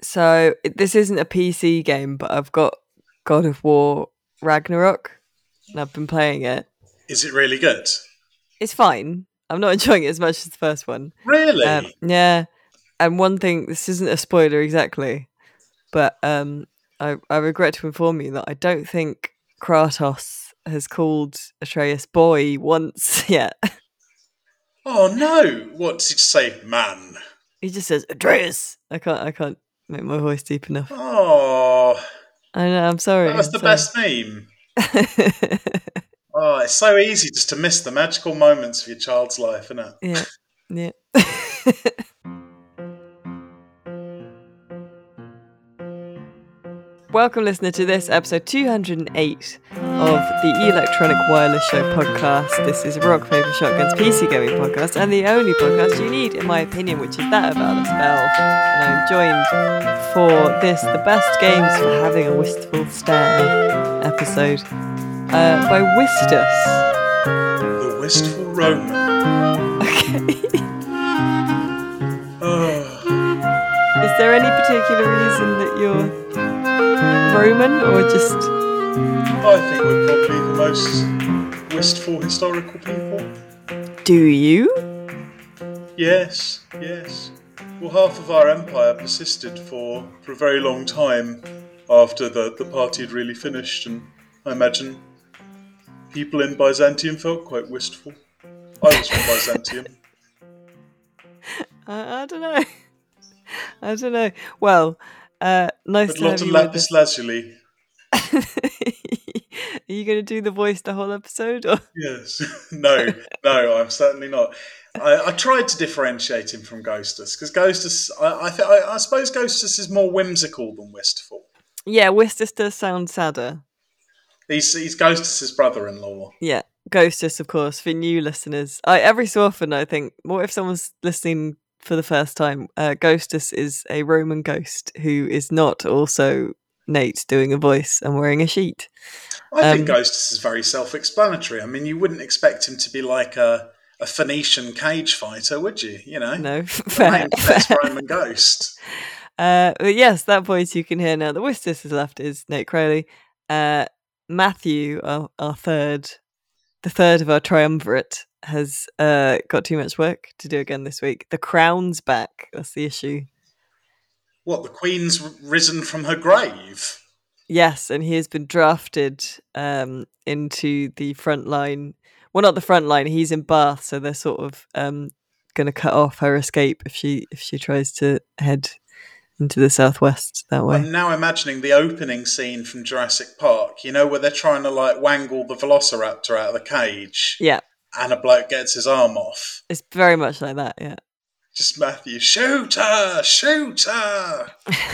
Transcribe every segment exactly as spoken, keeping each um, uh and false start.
So this isn't a P C game, but I've got God of War Ragnarok, and I've been playing it. Is it really good? It's fine. I'm not enjoying it as much as the first one. Really? Um, yeah. And one thing, this isn't a spoiler exactly, but um, I, I regret to inform you that I don't think Kratos has called Atreus boy once yet. Oh no! What did you say, man? He just says Atreus. I can't. I can't make my voice deep enough. Oh, I know. I'm sorry. that was I'm the sorry. best meme. Oh, it's so easy just to miss the magical moments of your child's life, isn't it? Yeah. Yeah. Welcome, listener, to this episode two hundred eight of the Electronic Wireless Show podcast. This is a Rock, Paper, Shotgun's P C gaming podcast, and the only podcast you need, in my opinion, which is that of Alice Bell. And I'm joined for this, the best games for having a wistful stare episode, uh, by Wistus. The Wistful Roman. Okay. Oh. Is there any particular reason that you're Roman, or just... I think we're probably the most wistful historical people. Do you? Yes, yes. Well, half of our empire persisted for, for a very long time after the, the party had really finished, and I imagine people in Byzantium felt quite wistful. I was from Byzantium. I, I don't know. I don't know. Well, uh, nice But to a lot have of you lapis with us. lazuli. Are you going to do the voice the whole episode? Or? Yes. no, no, I'm certainly not. I, I tried to differentiate him from Ghostus, because Ghostus, I, I, th- I, I suppose Ghostus is more whimsical than wistful. Yeah, Wistus does sound sadder. He's, he's Ghostus's brother-in-law. Yeah, Ghostus, of course, for new listeners. I every so often I think, what if someone's listening for the first time? Uh, Ghostus is a Roman ghost who is not also Nate doing a voice and wearing a sheet. I Um, think Ghostus is very self-explanatory. I mean, you wouldn't expect him to be like a, a Phoenician cage fighter, would you? You know, No, the fair. main best Roman ghost. Uh, but yes, that voice you can hear now. The Wistus is left is Nate Crowley. Uh, Matthew, our, our third, the third of our triumvirate, has uh, got too much work to do again this week. The crown's back. That's the issue. What, the Queen's r- risen from her grave? Yes, and he has been drafted um, into the front line. Well, not the front line. He's in Bath, so they're sort of um, going to cut off her escape if she if she tries to head into the southwest that way. I'm now imagining the opening scene from Jurassic Park, you know, where they're trying to like wangle the velociraptor out of the cage. Yeah. And a bloke gets his arm off. It's very much like that, yeah. Just Matthew, shoot her, shoot her.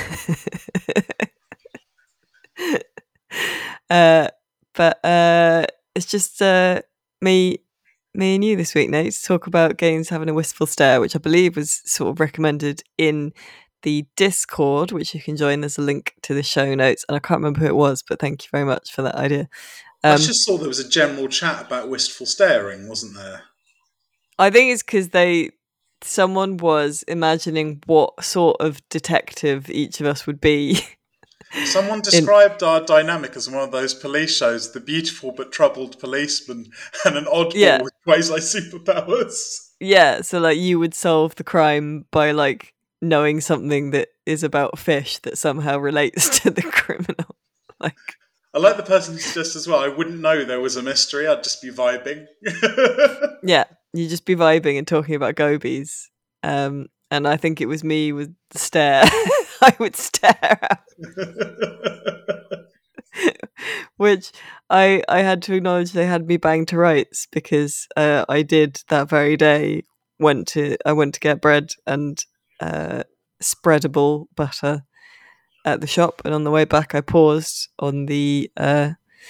uh, but uh, it's just uh, me, me and you this week, Nate, to talk about games having a wistful stare, which I believe was sort of recommended in the Discord, which you can join. There's a link to the show notes, and I can't remember who it was, but thank you very much for that idea. Um, I just saw there was a general chat about wistful staring, wasn't there? I think it's because they, someone was imagining what sort of detective each of us would be. Someone described in, our dynamic as one of those police shows, the beautiful but troubled policeman and an oddball yeah. with quasi-superpowers. Yeah, so like you would solve the crime by like knowing something that is about fish that somehow relates to the criminal. Like, I like the person who suggests as well, I wouldn't know there was a mystery, I'd just be vibing. Yeah, you'd just be vibing and talking about gobies. Um, and I think it was me with the stare. I would stare out. Which I I had to acknowledge they had me banged to rights, because uh, I did that very day, went to I went to get bread and uh, spreadable butter at the shop, and on the way back I paused on the uh,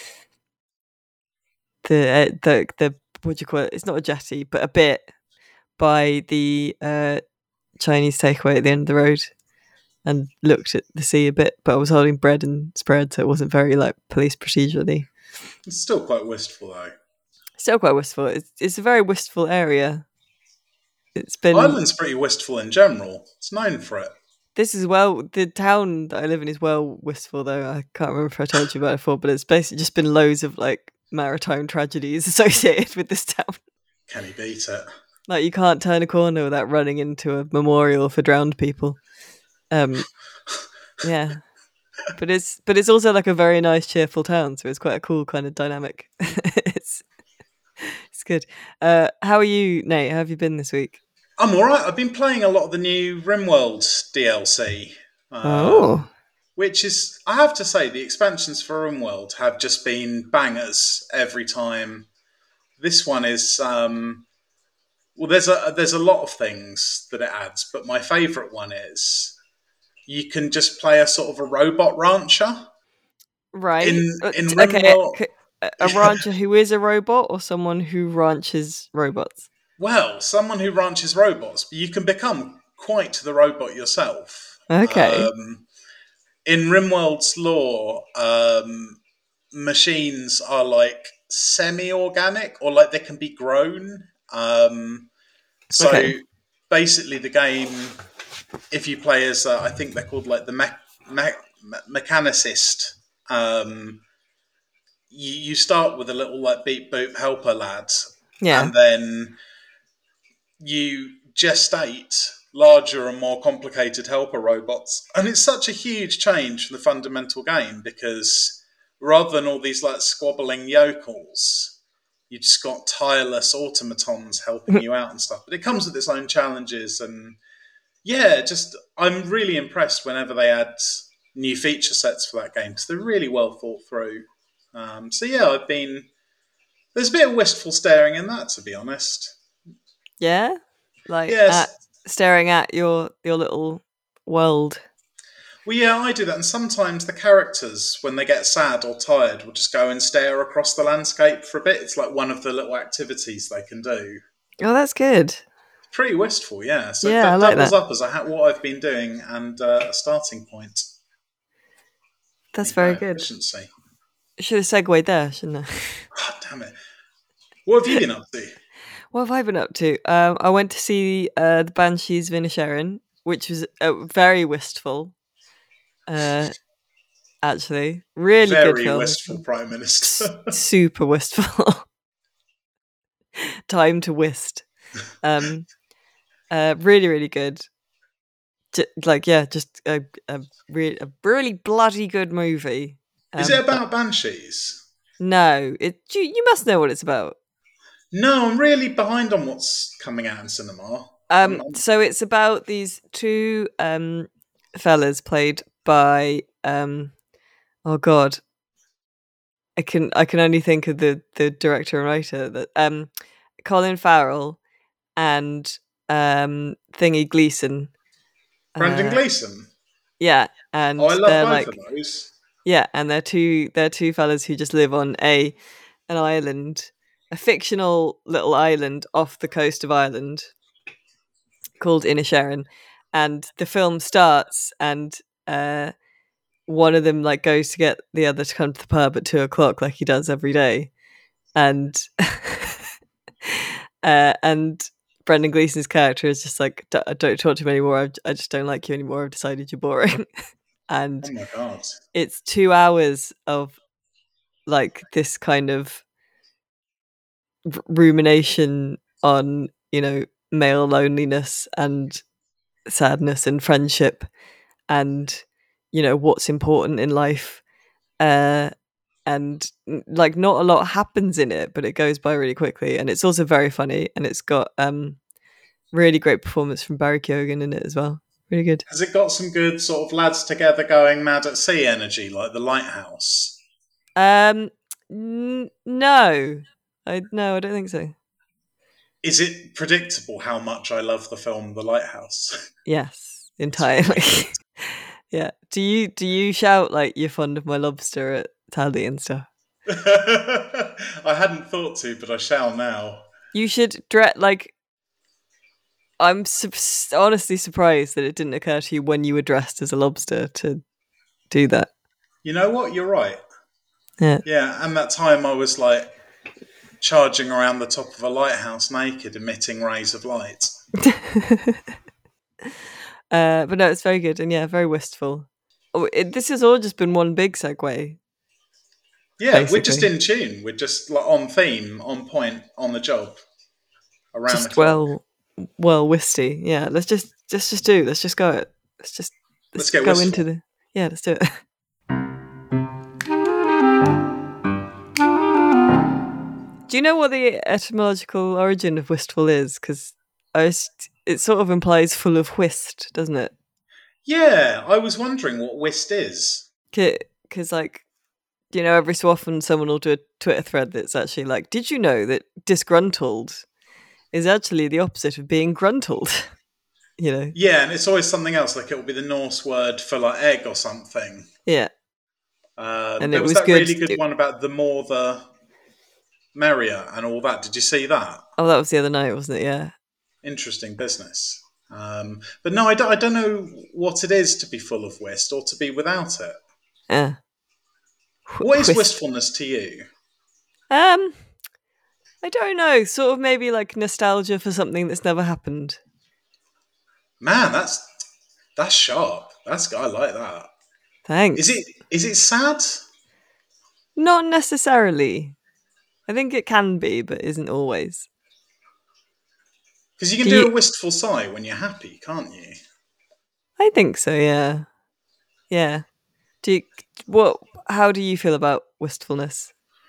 the uh, the the what do you call it? It's not a jetty, but a bit by the uh, Chinese takeaway at the end of the road, and looked at the sea a bit. But I was holding bread and spread, so it wasn't very like police procedurally. It's still quite wistful though. Still quite wistful. It's it's a very wistful area. It's been Ireland's pretty wistful in general. It's known for it. This is well, the town that I live in is well wistful though. I can't remember if I told you about it before, but it's basically just been loads of like maritime tragedies associated with this town. Can he beat it? Like you can't turn a corner without running into a memorial for drowned people. Um, yeah, but it's but it's also like a very nice, cheerful town, so it's quite a cool kind of dynamic. it's it's good. Uh, how are you, Nate? How have you been this week? I'm all right. I've been playing a lot of the new RimWorld D L C. Um, Oh, Which is, I have to say, the expansions for RimWorld have just been bangers every time. This one is, um, well, there's a there's a lot of things that it adds, but my favourite one is you can just play a sort of a robot rancher. right. In Uh, in t- okay, RimWorld, c- a a rancher who is a robot, or someone who ranches robots? well, someone who ranches robots, but you can become quite the robot yourself. Okay. Um, in RimWorld's lore, um, machines are like semi-organic or like they can be grown. Um, so Okay. basically, the game, if you play as, uh, I think they're called like the me- me- me- mechanicist. Um, you, you start with a little like beep boop helper lad, Yeah. and then you gestate larger and more complicated helper robots. And it's such a huge change from the fundamental game because rather than all these like squabbling yokels, you just got tireless automatons helping you out and stuff. But it comes with its own challenges. And yeah, just I'm really impressed whenever they add new feature sets for that game because they're really well thought through. Um, so yeah, I've been. There's a bit of wistful staring in that, to be honest. Yeah. Like at Yes. staring at your your little world. Well, yeah, I do that. And sometimes the characters, when they get sad or tired, will just go and stare across the landscape for a bit. It's like one of the little activities they can do. Oh, that's good. Pretty wistful, yeah. So Yeah, I that like doubles that. up as a ha- what I've been doing and uh, a starting point. That's There you very go, good. efficiency. Should have segued there, shouldn't I? Oh, damn it. What have you been up to? What have I been up to? Um, I went to see uh, the Banshees of Inisherin, which was uh, very wistful. Uh, actually, really good Very film. wistful Prime Minister. Super wistful. Time to whist. Um, uh, really, really good. J- like, yeah, just a a, re- a really bloody good movie. Um, Is it about banshees? No, it. You, you must know what it's about. No, I'm really behind on what's coming out in cinema. Um, I'm, I'm, so it's about these two um fellas played by um oh god, I can I can only think of the the director and writer that um Colin Farrell and um Thingy Gleeson. Brendan Uh, Gleeson. yeah, Oh, and I love they're both of like those. yeah, and they're two they're two fellas who just live on a an island, a fictional little island off the coast of Ireland called Inisherin, and the film starts and uh one of them like goes to get the other to come to the pub at two o'clock like he does every day, and uh and Brendan Gleeson's character is just like, "D- don't talk to him anymore, I've, I just don't like you anymore, I've decided you're boring." And Oh my god. it's two hours of like this kind of r- rumination on, you know, male loneliness and sadness and friendship and, you know, what's important in life. Uh, and n- like not a lot happens in it, but it goes by really quickly. And it's also very funny. And it's got um really great performance from Barry Keoghan in it as well. Really good. Has it got some good sort of lads together going mad at sea energy, like The Lighthouse? Um, n- no, I no, I don't think so. Is it predictable how much I love the film The Lighthouse? Yes, It's really entirely. good. Yeah. Do you do you shout like you're fond of my lobster at Tally and stuff? I hadn't thought to, but I shall now. You should dress like. I'm su- honestly surprised that it didn't occur to you when you were dressed as a lobster to do that. You know what? You're right. Yeah. Yeah, and that time I was like charging around the top of a lighthouse naked, emitting rays of light. Uh, but no, it's very good and yeah, very wistful. Oh, it, this has all just been one big segue. Yeah, basically. we're just in tune. We're just like on theme, on point, on the job. Around just the clock. well, well wisty. Yeah, let's just just just do. Let's just go. It. Let's just let's, Let's get go wistful. into the. Yeah, let's do it. Do you know what the etymological origin of wistful is? Because it sort of implies full of whist, doesn't it? Yeah, I was wondering what whist is. Because, like, you know, every so often someone will do a Twitter thread that's actually like, did you know that disgruntled is actually the opposite of being gruntled? You know? Yeah, and it's always something else, like it will be the Norse word for like egg or something. Yeah. Um, and there it was, was that good. really good it... one about the more the merrier and all that. Did you see that? Oh, that was the other night, wasn't it? Yeah. Interesting business. Um, but no, I don't, I don't know what it is to be full of whist or to be without it. Yeah. What is wistfulness to you? Um, I don't know. Sort of maybe like nostalgia for something that's never happened. Man, that's that's sharp. That's I like that. Thanks. Is it is it sad? Not necessarily. I think it can be, but isn't always. Because you can do, do you... a wistful sigh when you're happy, can't you? I think so. Yeah. Yeah. Do you, what? How do you feel about wistfulness?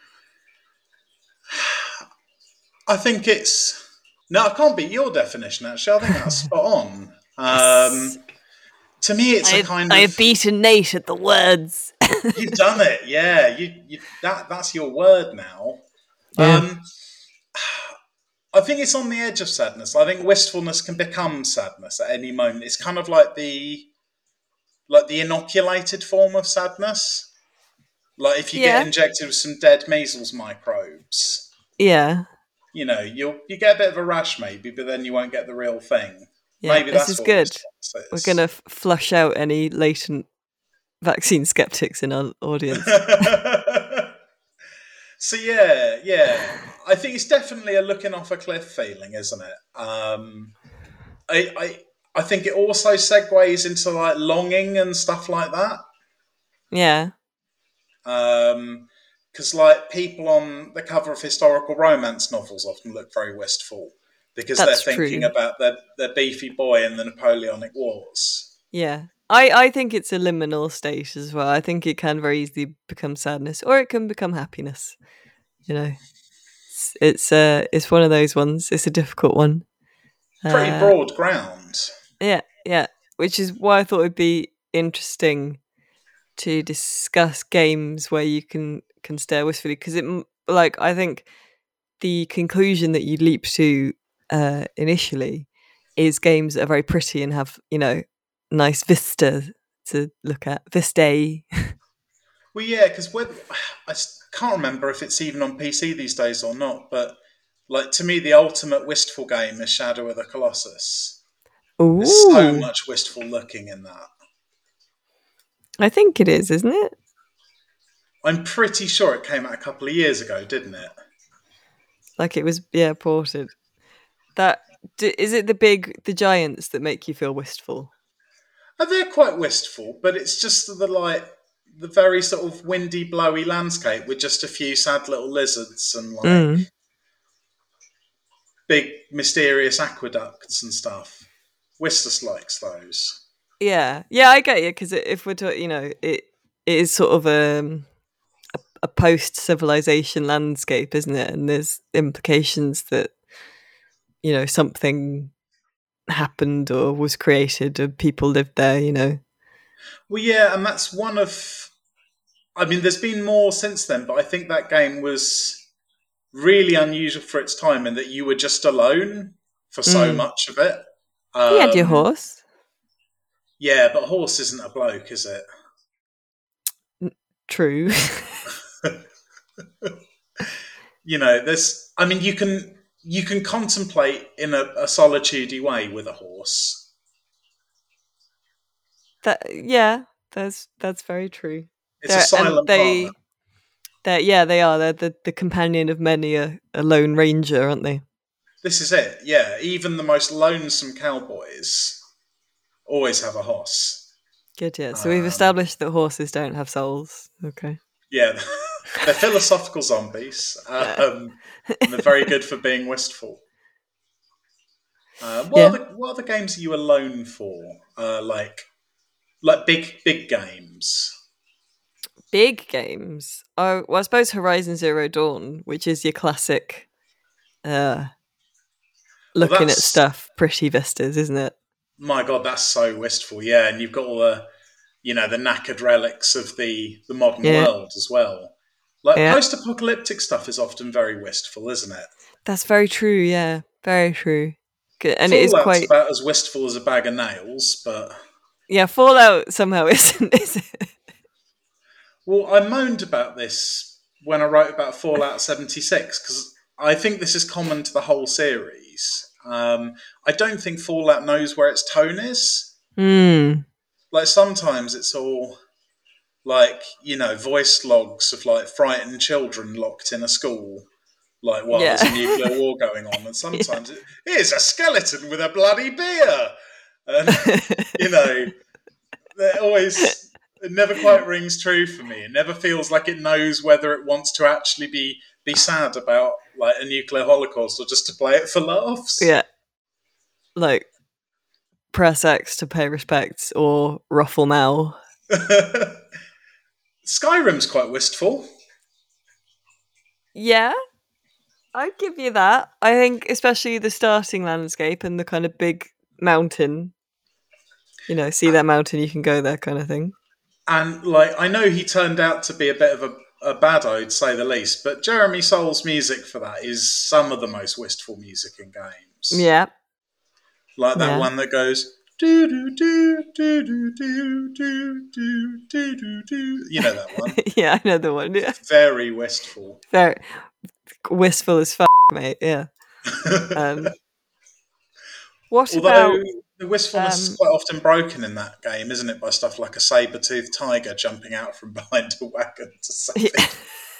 I think it's no. I can't beat your definition. Actually, I think that's spot on. Um, to me, it's I, a kind I of. I have beaten Nate at the words. You've done it, yeah. You, you that that's your word now. Yeah. Um, I think it's on the edge of sadness. I think wistfulness can become sadness at any moment. It's kind of like the like the inoculated form of sadness. Like if you yeah. get injected with some dead measles microbes. Yeah. You know, you'll you get a bit of a rash maybe, but then you won't get the real thing. Yeah, maybe this that's is what good. Is. We're going to f- flush out any latent vaccine skeptics in our audience. So yeah, yeah. I think it's definitely a looking off a cliff feeling, isn't it? Um, I, I I think it also segues into like longing and stuff like that. Yeah. Um, because like people on the cover of historical romance novels often look very wistful because That's they're thinking true. about their, their beefy boy in the Napoleonic Wars. Yeah. I, I think it's a liminal state as well. I think it can very easily become sadness or it can become happiness. You know, it's it's, uh, it's one of those ones. It's a difficult one. Pretty uh, broad ground. Yeah, yeah. Which is why I thought it'd be interesting to discuss games where you can can stare wistfully, because it like I think the conclusion that you leap to uh, initially is games that are very pretty and have, you know, nice vista to look at. Vista. Well, yeah, because I can't remember if it's even on P C these days or not, but like to me, the ultimate wistful game is Shadow of the Colossus. Ooh. There's so much wistful looking in that. I think it is, isn't it? I'm pretty sure it came out a couple of years ago, didn't it? Like it was, yeah, ported. That is it. The big, the giants that make you feel wistful. Oh, they're quite wistful, but it's just the like the very sort of windy, blowy landscape with just a few sad little lizards and like mm. big, mysterious aqueducts and stuff. Wistus likes those. Yeah, yeah, I get you, because if we're talking, you know, it it is sort of um, a a post-civilization landscape, isn't it? And there's implications that, you know, something happened or was created or people lived there, you know. Well, yeah, and that's one of, I mean, there's been more since then, but I think that game was really unusual for its time in that you were just alone for so mm. much of it. Um, you had your horse. Yeah, but horse isn't a bloke, is it? True. You know, there's, I mean, you can you can contemplate in a, a solitude-y way with a horse. That yeah, that's that's very true. It's they're, a silent they, partner. They're, yeah, they are. They're the, the companion of many a, a lone ranger, aren't they? This is it, yeah. Even the most lonesome cowboys always have a horse. Good, yeah. So we've Um, established that horses don't have souls. Okay. yeah, they're philosophical zombies, um, and they're very good for being wistful. Uh, what Yeah. other what other games are you alone for? Uh, like like big big games. Big games. Oh, well, I suppose Horizon Zero Dawn, which is your classic uh, looking Well, at that's stuff, pretty vistas, isn't it? my god, that's so wistful. Yeah, and you've got all the you know the knackered relics of the the modern Yeah. world as well. Like Yeah. post-apocalyptic stuff is often very wistful, isn't it? That's very true, yeah. Very true. Good. And it is Fallout's quite... about as wistful as a bag of nails, but Yeah, Fallout somehow isn't, is it? well, I moaned about this when I wrote about Fallout seventy-six because I think this is common to the whole series. Um, I don't think Fallout knows where its tone is. Hmm. Like sometimes it's all like you know voice logs of like frightened children locked in a school, like while Yeah. there's a nuclear war going on, and sometimes Yeah. it is a skeleton with a bloody beer, and you know they're always. It never quite rings true for me. It never feels like it knows whether it wants to actually be be sad about like a nuclear holocaust or just to play it for laughs. Yeah. Like, press X to pay respects or ruffle now. Skyrim's quite wistful. Yeah, I'd give you that. I think especially the starting landscape and the kind of big mountain. You know, see that mountain, you can go there kind of thing. And like I know he turned out to be a bit of a, a bad-o, to say the least, but Jeremy Soul's music for that is some of the most wistful music in games. Yeah. Like that Yeah. one that goes do do do do do do do do do do do. You know that one? Yeah, I know the one. Yeah. Very wistful. Very wistful as fuck, mate. Yeah. Um, what Although about the wistfulness um, is quite often broken in that game, isn't it? By stuff like a saber-toothed tiger jumping out from behind a wagon to save yeah. it.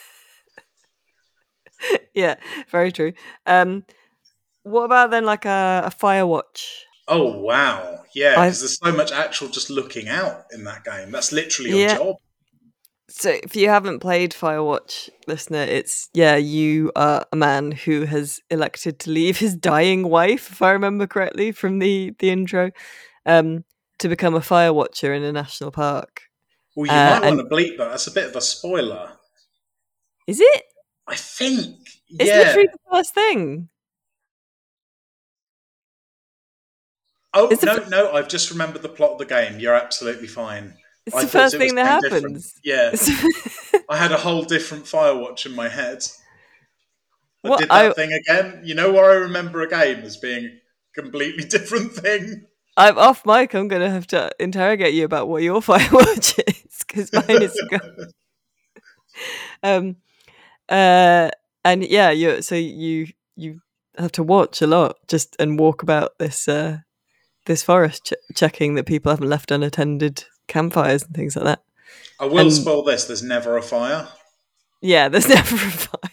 Yeah, very true. Um, what about then like a, a Firewatch? Oh wow, yeah, I've because there's so much actual just looking out in that game. That's literally your yeah. job. So if you haven't played Firewatch, listener, it's yeah, you are a man who has elected to leave his dying wife, if I remember correctly from the the intro, um, to become a fire watcher in a national park. Well, you Uh, might and want to bleep that. That's a bit of a spoiler. is it? I think, It's yeah. literally the first thing. Oh It's the no, f- no, I've just remembered the plot of the game. You're absolutely fine. It's I the thought first it was thing that something different. happens. Yeah, It's- I had a whole different Firewatch in my head. I What did that I thing again. You know where I remember a game as being a completely different thing? I'm off mic. I'm gonna have to interrogate you about what your Firewatch is because mine is. um, uh, and yeah, you so you you have to watch a lot just and walk about this uh this forest, ch- checking that people haven't left unattended campfires and things like that. I will And- spoil this. There's never a fire. Yeah, there's never a fire.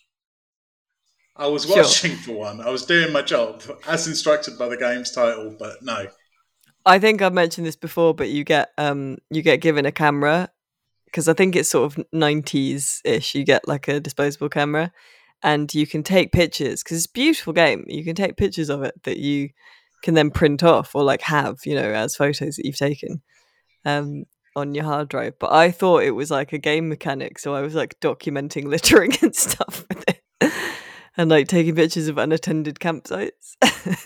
I was Sure. watching for one. I was doing my job as instructed by the game's title, but no. I think I've mentioned this before, but you get um you get given a camera because I think it's sort of nineties ish. You get like a disposable camera, and you can take pictures because it's a beautiful game. You can take pictures of it that you can then print off or like have, you know, as photos that you've taken um on your hard drive. But I thought it was like a game mechanic, so I was like documenting littering and stuff with it. And like taking pictures of unattended campsites.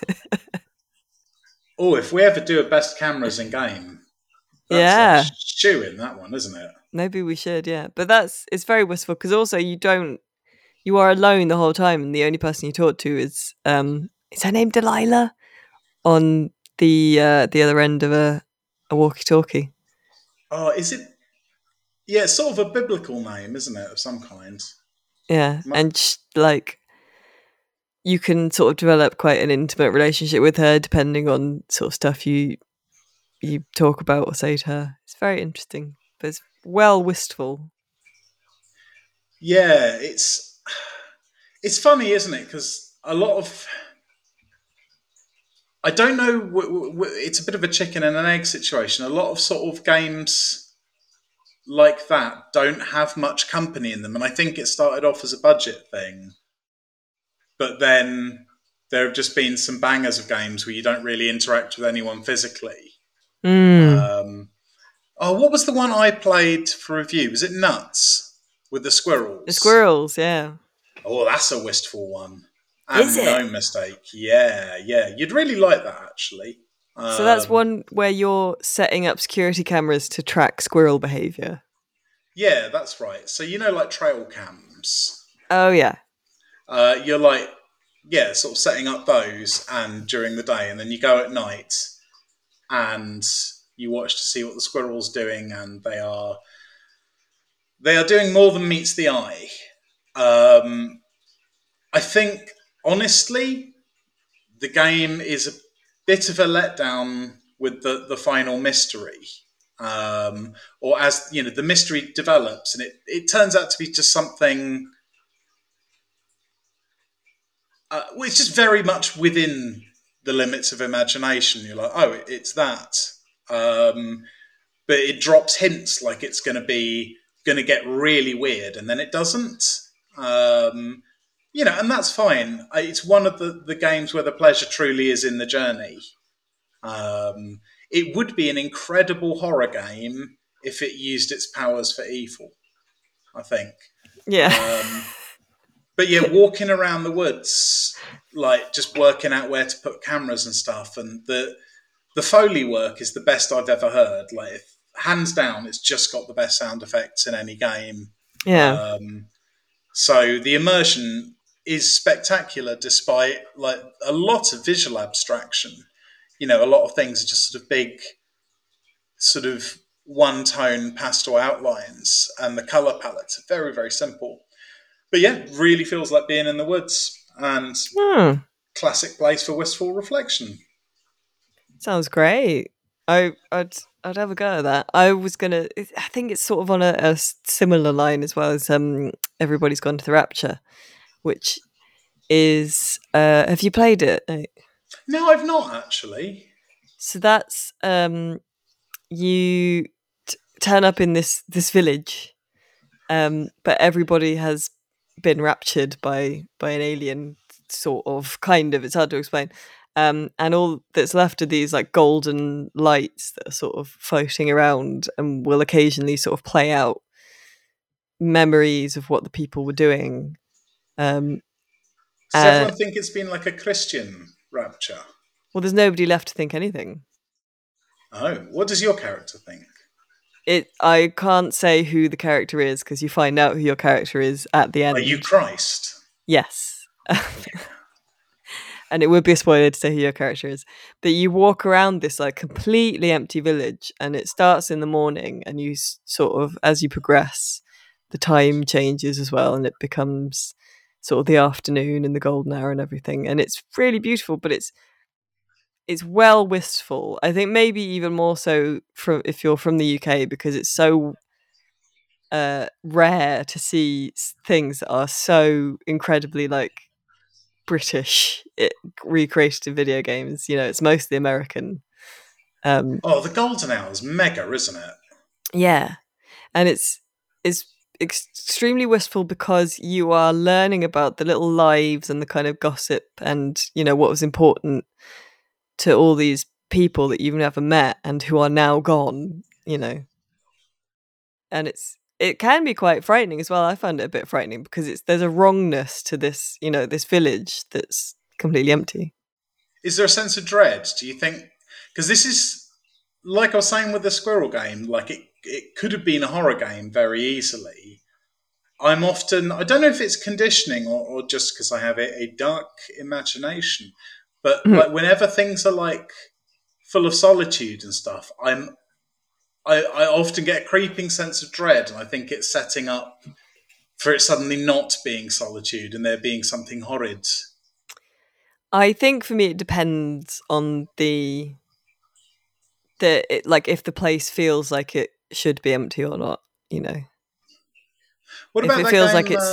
Oh, if we ever do a best cameras in game, that's Yeah. a shoe in that one, isn't it? Maybe we should, yeah. But that's it's very wistful because also you don't you are alone the whole time, and the only person you talk to is um is her name Delilah on the uh, the other end of a a walkie-talkie. Oh, is it? Yeah, it's sort of a biblical name, isn't it, of some kind? Yeah, Ma- and sh- like you can sort of develop quite an intimate relationship with her depending on sort of stuff you you talk about or say to her. It's very interesting, but it's well wistful. Yeah, it's it's funny, isn't it? Because a lot of I don't know. W- w- it's a bit of a chicken and an egg situation. A lot of sort of games like that don't have much company in them, and I think it started off as a budget thing, but then there have just been some bangers of games where you don't really interact with anyone physically. Mm. Um, oh, what was the one I played for review? Was it Nuts with the squirrels? The squirrels, yeah. Oh, that's a wistful one. Is And it? no mistake. Yeah, yeah. You'd really like that, actually. Um, So that's one where you're setting up security cameras to track squirrel behaviour. Yeah, that's right. So, you know, like trail cams. Oh, yeah. Uh, you're like, yeah, sort of setting up those and during the day, and then you go at night and you watch to see what the squirrel's doing, and they are they are doing more than meets the eye. Um, I think, honestly, the game is a bit of a letdown with the, the final mystery. Um, or as, you know, the mystery develops and it, it turns out to be just something... Uh, well, it's just very much within the limits of imagination. You're like, oh, it's that. Um, but it drops hints like it's going to be going to get really weird, and then it doesn't. Um, you know, and that's fine. It's one of the, the games where the pleasure truly is in the journey. Um, it would be an incredible horror game if it used its powers for evil, I think. Yeah. Um, but yeah, walking around the woods, like just working out where to put cameras and stuff, and the the Foley work is the best I've ever heard. Like, if, hands down, it's just got the best sound effects in any game. Yeah. Um, so the immersion is spectacular, despite like a lot of visual abstraction. You know, a lot of things are just sort of big, sort of one-tone pastel outlines, and the color palettes are very, very simple. But yeah, really feels like being in the woods, and Hmm. classic place for wistful reflection. Sounds great. I, I'd I'd have a go at that. I was gonna. I think it's sort of on a, a similar line as well as um. Everybody's Gone to the Rapture, which is. Uh, have you played it? No, I've not actually. So that's um, you t- turn up in this this village, um, but everybody has been raptured by by an alien, sort of, kind of. It's hard to explain. Um, and all that's left are these like golden lights that are sort of floating around and will occasionally sort of play out memories of what the people were doing. Um, Does uh, everyone think it's been like a Christian rapture? well, there's nobody left to think anything. Oh, what does your character think? It. I can't say who the character is because you find out who your character is at the end. Are you Christ? Yes. And it would be a spoiler to say who your character is. But you walk around this like completely empty village, and it starts in the morning, and you s- sort of, as you progress, the time changes as well, and it becomes sort of the afternoon and the golden hour and everything. And it's really beautiful, but it's it's well wistful. I think maybe even more so from if you're from the U K, because it's so uh, rare to see s- things that are so incredibly like British, it recreated in video games. You know, it's mostly American. Um, Oh, the golden hour is mega, isn't it? yeah, and it's it's extremely wistful because you are learning about the little lives and the kind of gossip and, you know, what was important to all these people that you've never met and who are now gone. You know, and it's it can be quite frightening as well. I found it a bit frightening because it's there's a wrongness to this, you know, this village that's completely empty. Is there a sense of dread? Do you think? Because this is, like I was saying with the squirrel game, like it, it could have been a horror game very easily. I'm often, I don't know if it's conditioning or, or just because I have a, a dark imagination, but Mhm. like whenever things are like full of solitude and stuff, I'm I, I often get a creeping sense of dread, and I think it's setting up for it suddenly not being solitude and there being something horrid. I think for me it depends on the the it, like if the place feels like it should be empty or not. You know, What if about it that feels game? like it's Uh,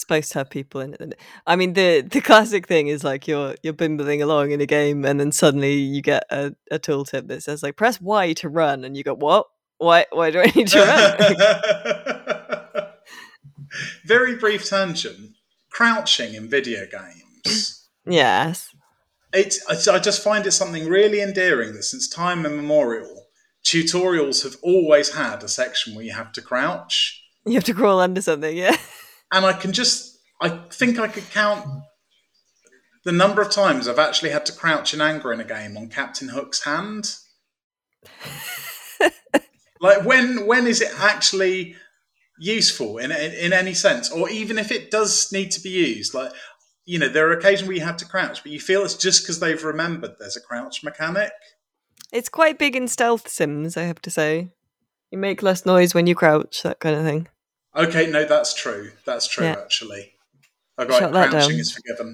supposed to have people in it. I mean, the the classic thing is like you're you're bimbling along in a game, and then suddenly you get a, a tooltip that says like press Y to run, and you go, what? Why why do I need to run? Very brief tangent. Crouching in video games. Yes. It's I just find it something really endearing that since time immemorial, tutorials have always had a section where you have to crouch. You have to crawl under something, yeah. And I can just, I think I could count the number of times I've actually had to crouch in anger in a game on Captain Hook's hand. Like, when when is it actually useful in, in in any sense? Or even if it does need to be used, like, you know, there are occasions where you have to crouch, but you feel it's just because they've remembered there's a crouch mechanic. It's quite big in stealth sims, I have to say. You make less noise when you crouch, that kind of thing. Okay, no, that's true. That's true, yeah. Actually. All right, Shut that crouching down. is forgiven.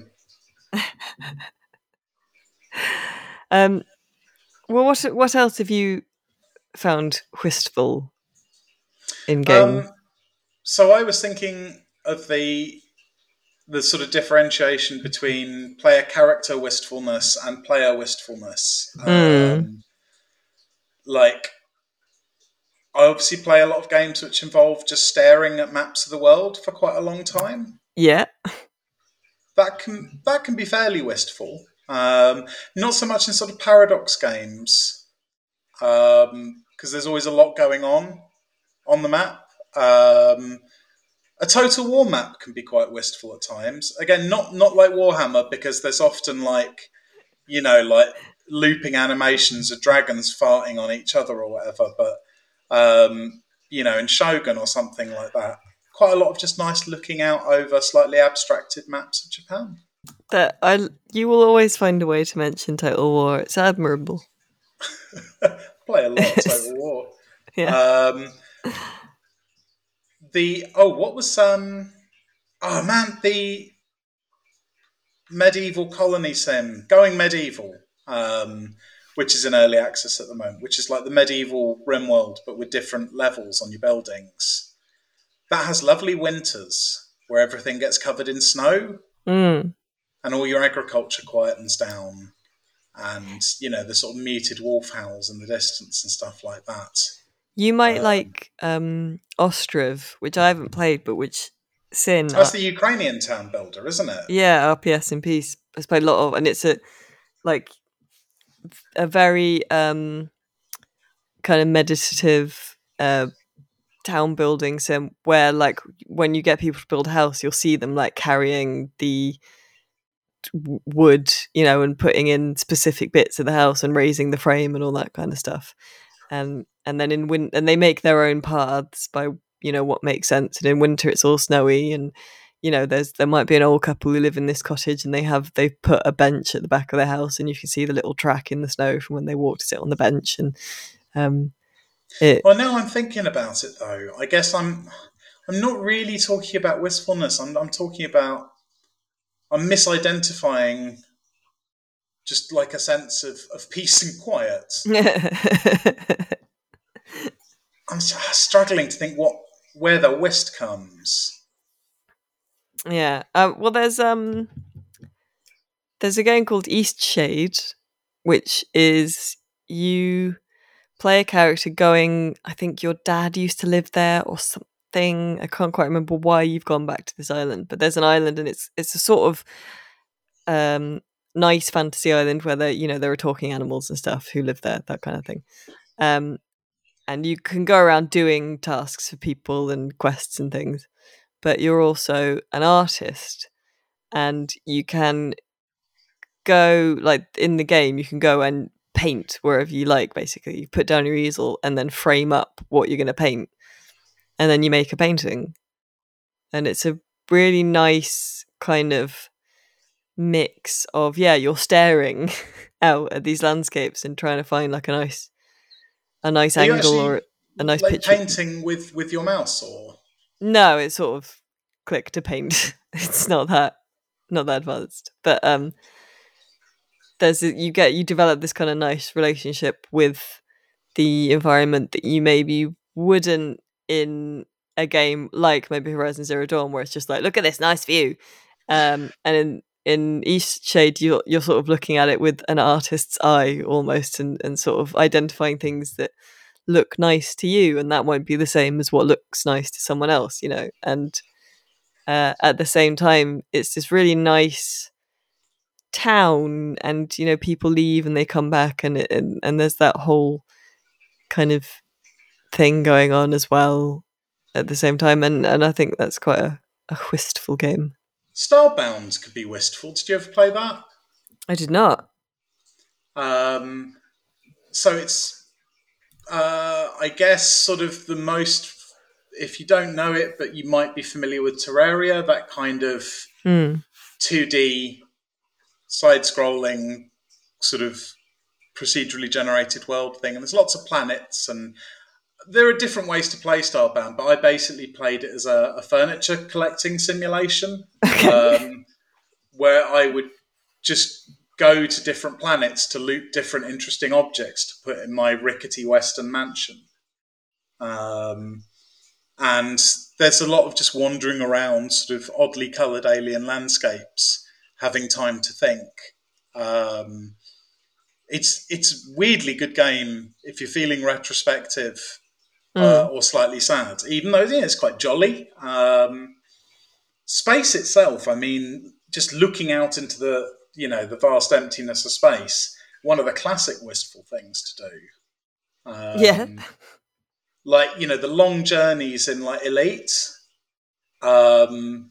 um, well, what what else have you found wistful in game? Um, so I was thinking of the the sort of differentiation between player character wistfulness and player wistfulness. Mm. Um, like, I obviously play a lot of games which involve just staring at maps of the world for quite a long time. Yeah. That can that can be fairly wistful. Um, not so much in sort of paradox games, because um, there's always a lot going on on the map. Um, a Total War map can be quite wistful at times. Again, not not like Warhammer, because there's often like, you know, like looping animations of dragons farting on each other or whatever. But um, you know, in Shogun or something like that, quite a lot of just nice looking out over slightly abstracted maps of Japan. That I you will always find a way to mention Total War. It's admirable. Play a lot of Total War. Yeah. Um, the oh, what was um? Oh man, the medieval colony sim, Going Medieval, um, which is in early access at the moment, which is like the medieval RimWorld but with different levels on your buildings. That has lovely winters where everything gets covered in snow. Mm. And all your agriculture quietens down, and, you know, the sort of muted wolf howls in the distance and stuff like that. You might um, like um, Ostriv, which I haven't played, but which Sin. That's the Ukrainian town builder, isn't it? Yeah, R P S in Peace. I've played a lot of, and it's a like a very um, kind of meditative uh, town building sim where, like, when you get people to build a house, you'll see them like carrying the wood, you know, and putting in specific bits of the house and raising the frame and all that kind of stuff. And and then in win and they make their own paths by, you know, what makes sense. And in winter it's all snowy, and, you know, there's there might be an old couple who live in this cottage and they have they've put a bench at the back of their house, and you can see the little track in the snow from when they walk to sit on the bench. And um it, well, now I'm thinking about it though, I guess I'm I'm not really talking about wistfulness. I'm I'm talking about I'm misidentifying just like a sense of, of peace and quiet. I'm struggling to think what where the whist comes. Yeah. Um, well, there's um, there's a game called Eastshade, which is you play a character going. I think your dad used to live there or something. I can't quite remember why you've gone back to this island, but there's an island, and it's it's a sort of um nice fantasy island where there, you know, there are talking animals and stuff who live there, that kind of thing. Um, and you can go around doing tasks for people and quests and things. But you're also an artist, and you can go, like, in the game, you can go and paint wherever you like, basically. You put down your easel and then frame up what you're going to paint, and then you make a painting. And it's a really nice kind of mix of, yeah, you're staring out at these landscapes and trying to find like a nice a nice Are angle or a nice like picture. Painting with, with your mouse, or? No, it's sort of click to paint. It's not that not that advanced. But um there's a, you get you develop this kind of nice relationship with the environment that you maybe wouldn't in a game like maybe Horizon Zero Dawn, where it's just like, look at this nice view. Um, and in in Eastshade, you're you're sort of looking at it with an artist's eye almost, and and sort of identifying things that look nice to you, and that won't be the same as what looks nice to someone else, you know. And uh, at the same time, it's this really nice town, and you know, people leave and they come back, and it, and, and there's that whole kind of thing going on as well at the same time, and and I think that's quite a, a wistful game. Starbound could be wistful. Did you ever play that? I did not. Um, so it's, uh, I guess, sort of the most, if you don't know it, but you might be familiar with Terraria, that kind of Mm. two D side-scrolling sort of procedurally generated world thing. And there's lots of planets, and there are different ways to play Starbound, but I basically played it as a, a furniture collecting simulation, um, where I would just go to different planets to loot different interesting objects to put in my rickety Western mansion. Um, and there's a lot of just wandering around sort of oddly coloured alien landscapes, having time to think. Um, it's it's weirdly good game if you're feeling retrospective uh, Mm. or slightly sad, even though yeah, it's quite jolly. Um, space itself, I mean, just looking out into the you know the vast emptiness of space, one of the classic wistful things to do. Um, Yeah. like you know the long journeys in like Elite. Um,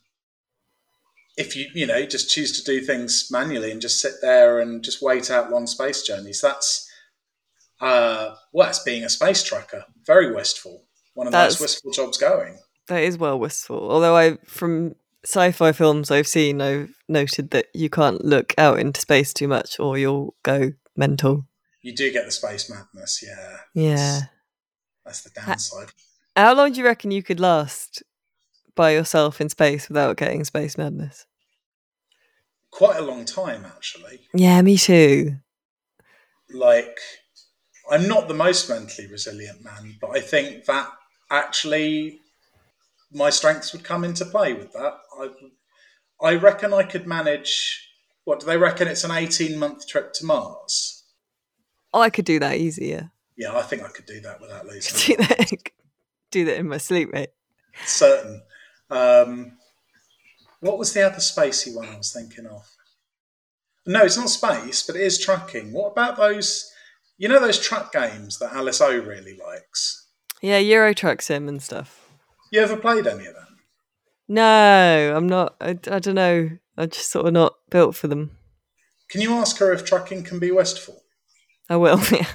if you you know just choose to do things manually and just sit there and just wait out long space journeys, that's uh, well, that's being a space tracker. Very wistful. One of the That's most wistful jobs going. that is well wistful. Although I, from sci-fi films I've seen, I've noted that you can't look out into space too much, or you'll go mental. You do get the space madness, yeah. Yeah. That's, that's the downside. How long do you reckon you could last by yourself in space without getting space madness? Quite a long time, actually. Yeah, me too. Like, I'm not the most mentally resilient man, but I think that actually my strengths would come into play with that. I, I reckon I could manage. What do they reckon? It's an eighteen-month trip to Mars. Oh, I could do that easier. Yeah, I think I could do that without losing. do that, do that in my sleep, mate. Certain. Um, what was the other spacey one I was thinking of? No, it's not space, but it is trucking. What about those? You know those truck games that Alice O really likes? Yeah, Euro Truck Sim and stuff. You ever played any of them? No, I'm not. I, I don't know. I'm just sort of not built for them. Can you ask her if trucking can be wistful? I will. Yeah.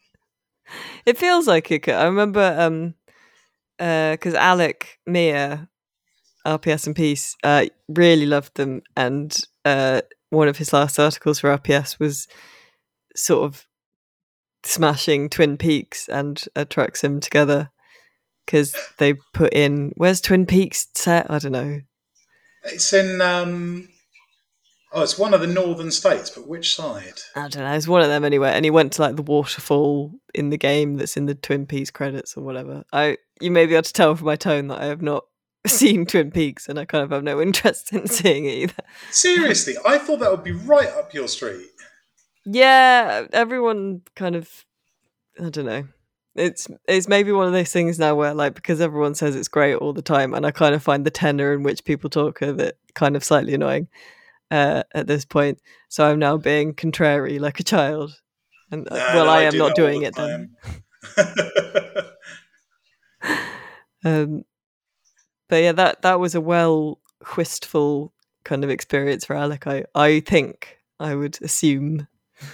It feels like it could. I remember um, because uh, Alec Mia, R P S and Peace, uh, really loved them, and uh, one of his last articles for R P S was sort of smashing Twin Peaks and a truck sim together, because they put in, where's Twin Peaks set? I don't know. It's in um oh, it's one of the northern states, but which side? I don't know. It's one of them anyway. And he went to like the waterfall in the game that's in the Twin Peaks credits or whatever. I you may be able to tell from my tone that I have not seen Twin Peaks, and I kind of have no interest in seeing it either. Seriously, I thought that would be right up your street. Yeah, everyone kind of, I don't know. It's it's maybe one of those things now where, like, because everyone says it's great all the time, and I kind of find the tenor in which people talk of it kind of slightly annoying uh, at this point. So I'm now being contrary like a child. And uh, Nah, well, no, I I am do not that all doing the it then. time. um, but yeah, that that was a well wistful kind of experience for Alec. I I think I would assume.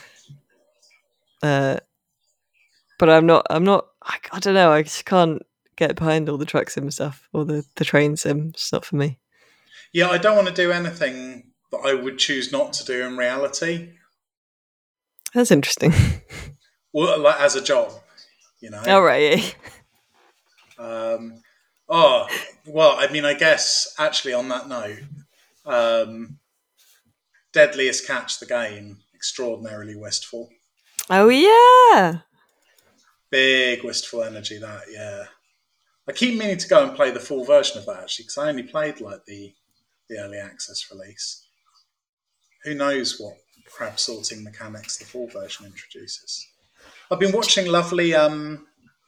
Uh, but I'm not. I'm not. I, I don't know. I just can't get behind all the truck sim stuff or the the train sim. It's not for me. Yeah, I don't want to do anything that I would choose not to do in reality. That's interesting. Well, like as a job, you know. All right. Um, oh, well, I mean, I guess actually on that note, um, Deadliest Catch the game, extraordinarily wistful. Oh yeah. Big wistful energy, that, yeah. I keep meaning to go and play the full version of that actually, because I only played like the the early access release. Who knows what crab sorting mechanics the full version introduces? I've been watching lovely. Um,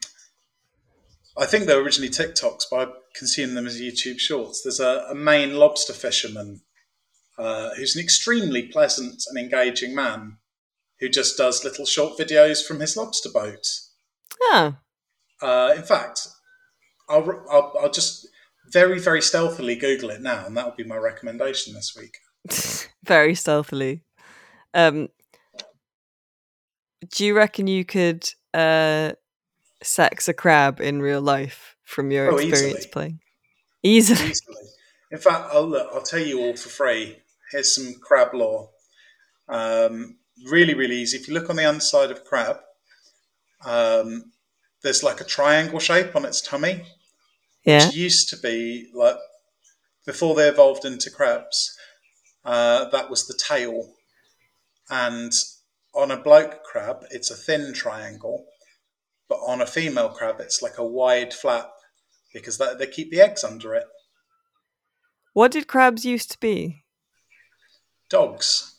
I think they were originally TikToks, but I consume them as YouTube shorts. There's a, a Maine lobster fisherman uh, who's an extremely pleasant and engaging man who just does little short videos from his lobster boat. Oh. Uh, in fact, I'll, I'll, I'll just very, very stealthily Google it now, and that will be my recommendation this week. Very stealthily. Um, do you reckon you could uh, sex a crab in real life from your Oh, experience easily. playing? Easily. Easily. In fact, I'll, look, I'll tell you all for free. Here's some crab lore. Um, really, really easy. If you look on the underside of a crab, um, there's like a triangle shape on its tummy, Yeah. which used to be like before they evolved into crabs. Uh, that was the tail, and on a bloke crab, it's a thin triangle, but on a female crab, it's like a wide flap because that, they keep the eggs under it. What did crabs used to be? Dogs.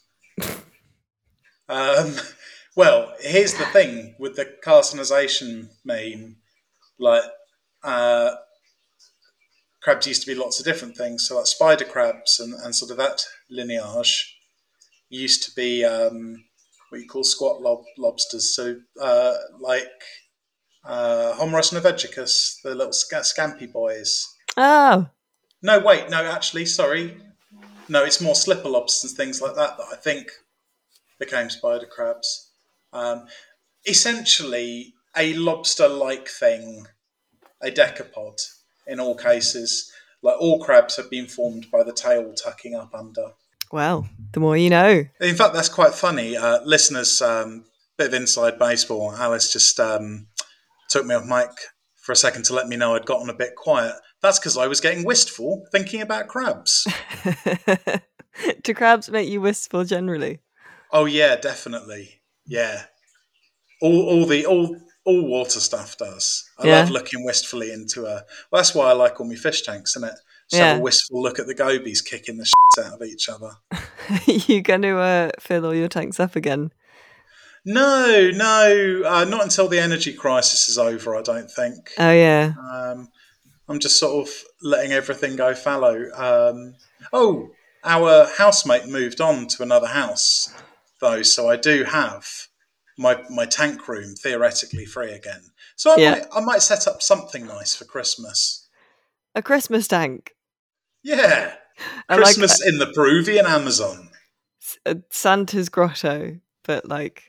um, well, here's the thing with the carcinization meme, like. Uh, crabs used to be lots of different things. So like spider crabs and, and sort of that lineage used to be um, what you call squat lob- lobsters. So uh, like uh, Homarus novegicus, the little sc- scampy boys. Oh. No, wait, no, actually, sorry. No, it's more slipper lobsters and things like that that I think became spider crabs. Um, essentially, a lobster-like thing, a decapod in all cases. Like all crabs have been formed by the tail tucking up under. Well, the more you know. In fact, that's quite funny. Uh, listeners, um, bit of inside baseball. Alice just um, took me off mic for a second to let me know I'd gotten a bit quiet. That's because I was getting wistful thinking about crabs. Do crabs make you wistful generally? Oh yeah, definitely. Yeah. All, all the all all water stuff does. I Yeah. love looking wistfully into a. Well, that's why I like all my fish tanks, isn't it? Just Yeah. have a wistful look at the gobies kicking the shit out of each other. You going to uh, fill all your tanks up again? No, no, uh, not until the energy crisis is over. I don't think. Oh yeah. Um, I'm just sort of letting everything go fallow. Um, oh, our housemate moved on to another house, though, so I do have my my tank room theoretically free again. So I Yeah. might I might set up something nice for Christmas. A Christmas tank. Yeah, I like Christmas in the Peruvian Amazon. a Santa's grotto, but like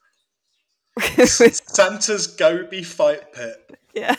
Santa's Gobi fight pit. yeah.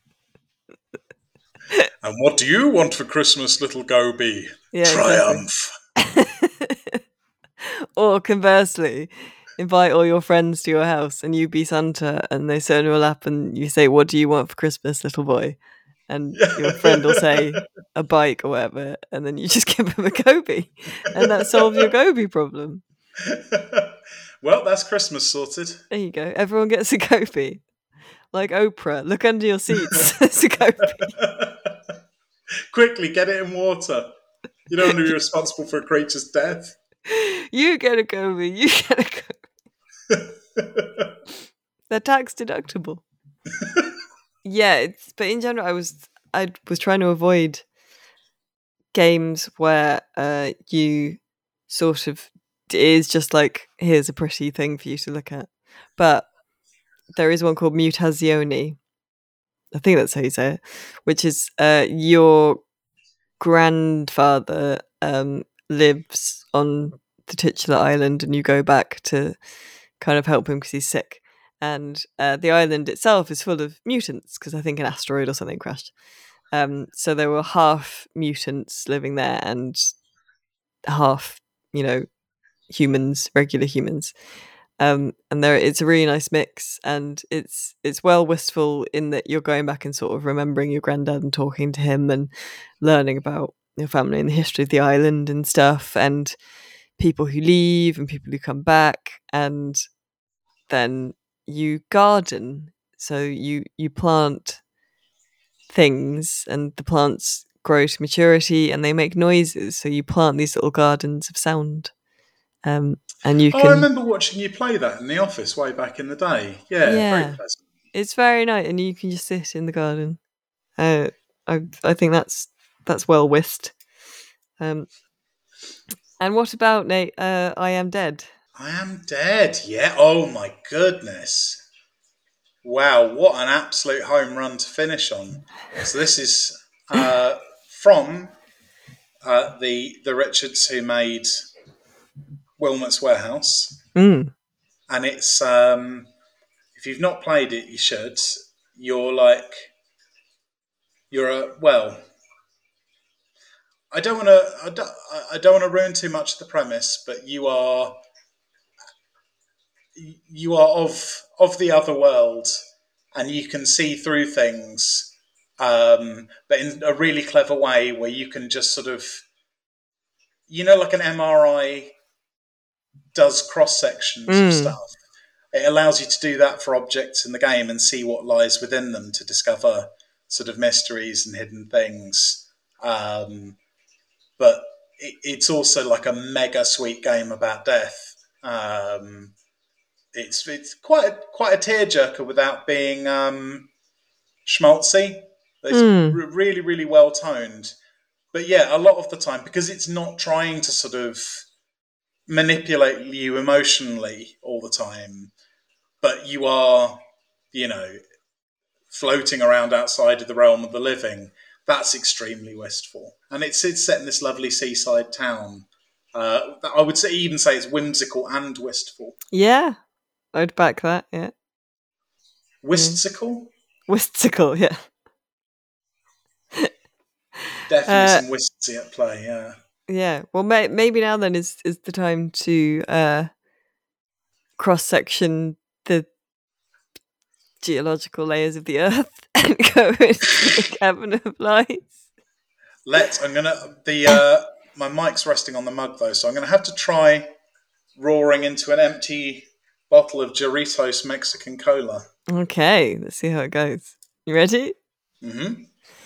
And what do you want for Christmas, little Gobi? Yeah, Triumph. Exactly. Or conversely, invite all your friends to your house and you be Santa and they sit on your lap and you say, "What do you want for Christmas, little boy?" And your friend will say a bike or whatever, and then you just give him a Gobi, and that solves your Gobi problem. Well, that's Christmas sorted. There you go. Everyone gets a Gobi. Like Oprah, look under your seats. There's a Gobi. Quickly, get it in water. You don't want to be responsible for a creature's death. You get a Gobi. You get a Gobi. They're tax deductible. Yeah, it's, but in general, I was I was trying to avoid games where uh, you sort of it is just like here's a pretty thing for you to look at. But there is one called Mutazione. I think that's how you say it, which is uh, your grandfather um, lives on the titular island, and you go back to kind of help him because he's sick. And uh, the island itself is full of mutants because I think an asteroid or something crashed. Um, so there were half mutants living there and half, you know, humans, regular humans. Um, and there, it's a really nice mix, and it's it's well wistful in that you're going back and sort of remembering your granddad and talking to him and learning about your family and the history of the island and stuff, and people who leave and people who come back, and then you garden. So you you plant things, and the plants grow to maturity and they make noises. So you plant these little gardens of sound, um, and you Oh, can. I remember watching you play that in the office way back in the day. Yeah, Yeah, very pleasant. It's very nice, and you can just sit in the garden. Uh, I I think that's that's well whist. Um, and what about Nate? Uh, I Am Dead. I Am Dead. Yeah. Oh my goodness. Wow, what an absolute home run to finish on. So this is uh, from uh, the the Richards who made Wilmot's Warehouse, Mm. and it's um, if you've not played it, you should. You're like you're a well. I don't want to. I don't, I don't want to ruin too much of the premise, but you are you are of of the other world, and you can see through things, um, but in a really clever way, where you can just sort of, you know, like an M R I does cross sections Mm. of stuff. It allows you to do that for objects in the game and see what lies within them to discover sort of mysteries and hidden things. Um, but it, it's also like a mega sweet game about death. Um, it's it's quite a, quite a tearjerker without being um, schmaltzy. It's Mm. r- really really well toned. But yeah, a lot of the time, because it's not trying to sort of manipulate you emotionally all the time, but you are, you know, floating around outside of the realm of the living. That's extremely wistful, and it's it's set in this lovely seaside town. Uh, I would say even say it's whimsical and wistful. Yeah, I'd back that. Yeah, Wistcicle? Whisticle. Yeah. Definitely Uh, some wisty at play. Yeah. yeah. Well, may- maybe now then is is the time to uh, cross section the geological layers of the earth and go into the cavern of lights. Let's. I'm gonna. The uh, my mic's resting on the mug though, so I'm gonna have to try roaring into an empty bottle of Doritos Mexican Cola. Okay, let's see how it goes. You ready? Mm-hmm.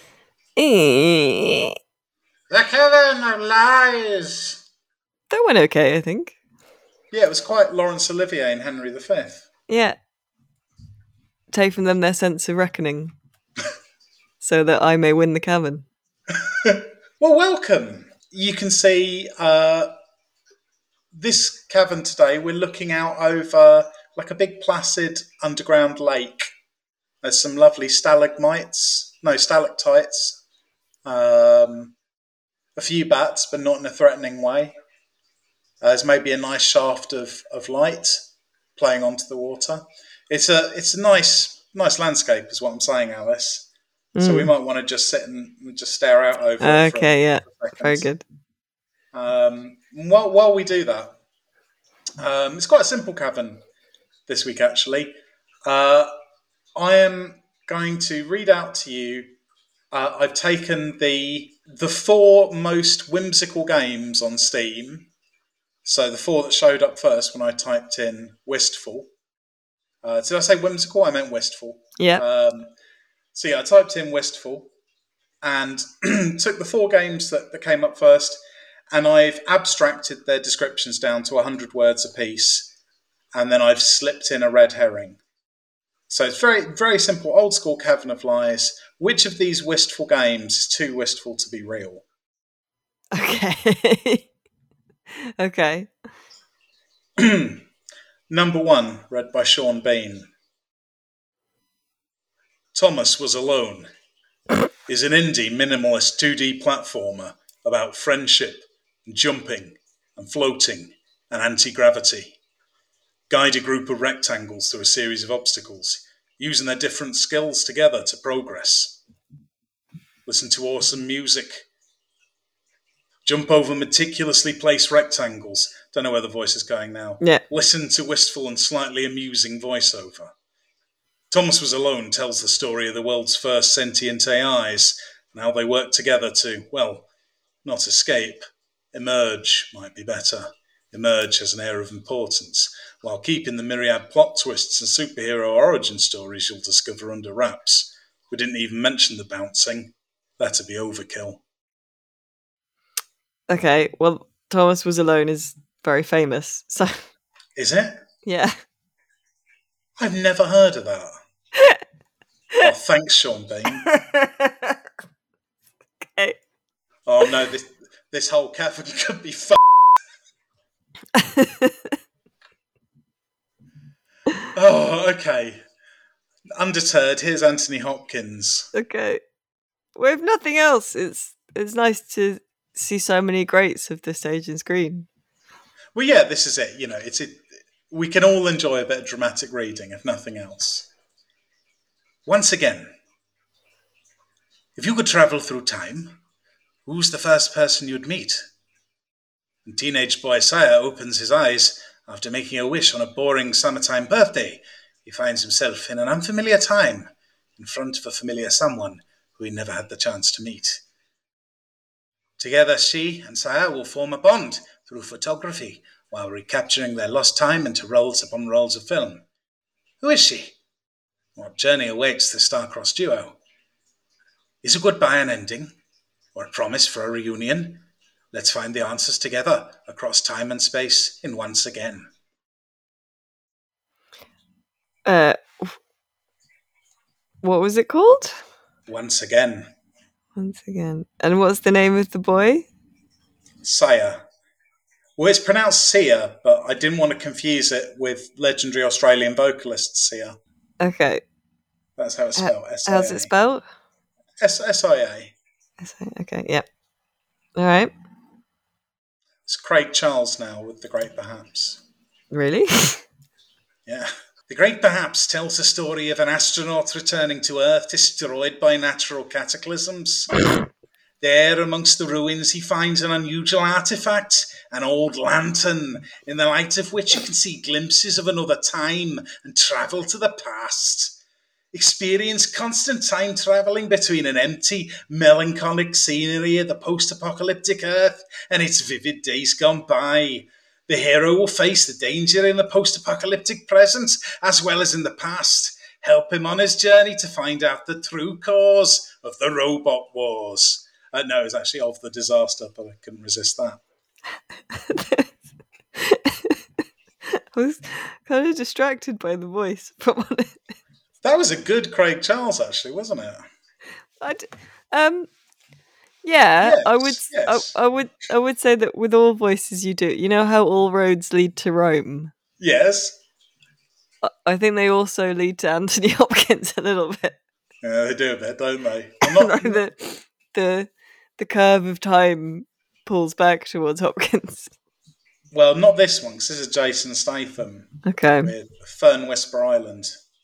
Eh. The Cavern of Lies. That went okay, I think. Yeah, it was quite Laurence Olivier and Henry the Fifth. Yeah. Take from them their sense of reckoning, so that I may win the cavern. Well, welcome. You can see uh, this cavern today. We're looking out over like a big placid underground lake. There's some lovely stalagmites, no stalactites, um, a few bats, but not in a threatening way. Uh, there's maybe a nice shaft of, of light playing onto the water. It's a it's a nice nice landscape, is what I'm saying, Alice. Mm. So we might want to just sit and just stare out over okay, it. Okay, yeah, very good. Um, while while we do that, um, it's quite a simple cavern this week, actually. Uh, I am going to read out to you. Uh, I've taken the the four most whimsical games on Steam. So the four that showed up first when I typed in wistful. Uh, did I say whimsical? I meant wistful. Yeah. Um, so yeah, I typed in wistful and took the four games that, that came up first, and I've abstracted their descriptions down to one hundred words apiece, and then I've slipped in a red herring. So it's very, very simple, old school Cavern of Lies. Which of these wistful games is too wistful to be real? Okay. Okay. Number one, read by Sean Bean. Thomas Was Alone is an indie minimalist two D platformer about friendship, and jumping, and floating, and anti-gravity. Guide a group of rectangles through a series of obstacles, using their different skills together to progress. Listen to awesome music. Jump over meticulously placed rectangles. Don't know where the voice is going now. Yeah. Listen to wistful and slightly amusing voiceover. Thomas Was Alone tells the story of the world's first sentient A Is and how they work together to, well, not escape. Emerge might be better. Emerge has an air of importance, while keeping the myriad plot twists and superhero origin stories you'll discover under wraps. We didn't even mention the bouncing. That'd be overkill. Okay, well, Thomas Was Alone is very famous, so... Is it? Yeah. I've never heard of that. Oh, thanks, Sean Bean. Okay. Oh no, this this whole cavern could be f***ed. Oh, okay. Undeterred, here's Anthony Hopkins. Okay. Well, if nothing else, it's it's nice to see so many greats of this age in screen. Well, yeah, this is it. You know, it's it. We can all enjoy a bit of dramatic reading, if nothing else. Once again, if you could travel through time, who's the first person you'd meet? And teenage boy Saya opens his eyes after making a wish on a boring summertime birthday. He finds himself in an unfamiliar time, in front of a familiar someone who he never had the chance to meet. Together, she and Saya will form a bond through photography while recapturing their lost time into rolls upon rolls of film. Who is she? What journey awaits the star-crossed duo? Is a goodbye an ending, or a promise for a reunion? Let's find the answers together across time and space in Once Again. Uh, what was it called? Once Again. Once Again. And what's the name of the boy? Saya. Well, it's pronounced Sia, but I didn't want to confuse it with legendary Australian vocalist Sia. Okay. That's how it's spelled. H- how's it spelled? S S I A. Okay, yep. All right. It's Craig Charles now with The Great Perhaps. Really? Yeah. The Great Perhaps tells the story of an astronaut returning to Earth destroyed by natural cataclysms. There, amongst the ruins, he finds an unusual artifact, an old lantern, in the light of which he can see glimpses of another time and travel to the past. Experience constant time travelling between an empty, melancholic scenery of the post-apocalyptic Earth and its vivid days gone by. The hero will face the danger in the post-apocalyptic present as well as in the past. Help him on his journey to find out the true cause of the robot wars. Uh, no, it was actually of the disaster, but I couldn't resist that. I was kind of distracted by the voice. But that was a good Craig Charles, actually, wasn't it? I'd, um, yeah, yes, I would. Yes. I, I would. I would say that with all voices, you do. You know how all roads lead to Rome. Yes. I, I think they also lead to Anthony Hopkins a little bit. Yeah, they do a bit, don't they? I'm not... the the the curve of time pulls back towards Hopkins. Well, not this one, because this is Jason Statham. Okay. With Fern Whisper Island.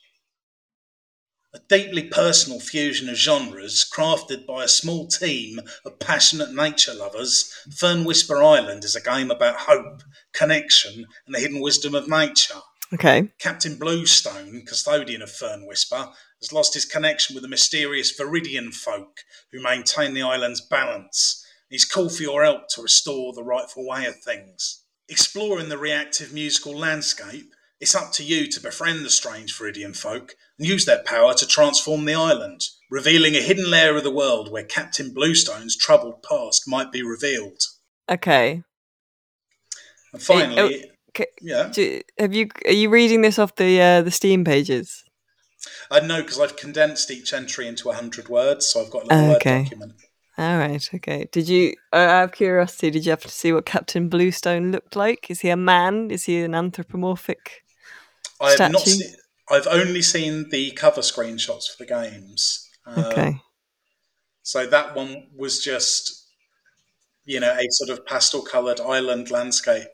A deeply personal fusion of genres crafted by a small team of passionate nature lovers, Fern Whisper Island is a game about hope, connection, and the hidden wisdom of nature. Okay. Captain Bluestone, custodian of Fern Whisper, has lost his connection with the mysterious Viridian folk who maintain the island's balance. He's called for your help to restore the rightful way of things. Exploring the reactive musical landscape, it's up to you to befriend the strange Viridian folk and use their power to transform the island, revealing a hidden layer of the world where Captain Bluestone's troubled past might be revealed. Okay. And finally, it, okay. yeah. Do, have you are you reading this off the uh, the Steam pages? I know, because I've condensed each entry into a hundred words, so I've got a little okay. Word document. All right, okay. Did you, uh, out of curiosity, did you have to see what Captain Bluestone looked like? Is he a man? Is he an anthropomorphic I have statue? not seen. I've only seen the cover screenshots for the games. Um, okay. So that one was just, you know, a sort of pastel-coloured island landscape.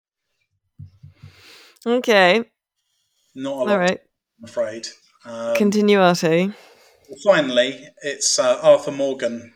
Okay. Not a lot, all right. I'm afraid. Um, Continuate. Well, finally, it's uh, Arthur Morgan.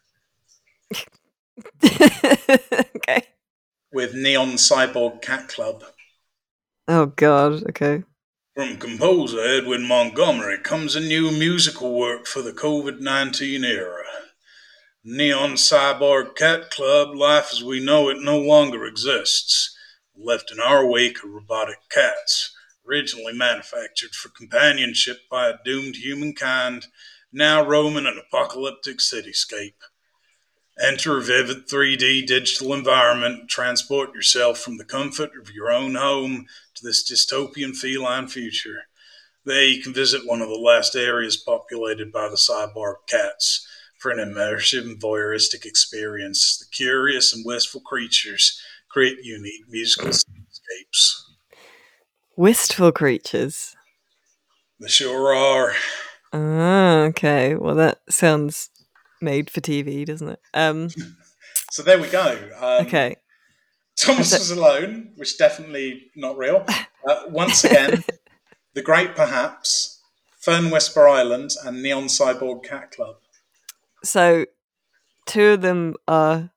Okay. With Neon Cyborg Cat Club. Oh, God. Okay. From composer Edwin Montgomery comes a new musical work for the covid nineteen era. Neon Cyborg Cat Club, life as we know it no longer exists. Left in our wake are robotic cats, originally manufactured for companionship by a doomed humankind. now roaming an apocalyptic cityscape. Enter a vivid three D digital environment, transport yourself from the comfort of your own home to this dystopian feline future. There you can visit one of the last areas populated by the cyborg cats for an immersive and voyeuristic experience. The curious and wistful creatures create unique musical landscapes. Wistful creatures? They sure are. Ah, okay. Well, that sounds made for T V, doesn't it? Um, so there we go. Um, okay. Thomas was alone, which definitely not real. Uh, once again, The Great Perhaps, Fern Whisper Island, and Neon Cyborg Cat Club. So, two of them are...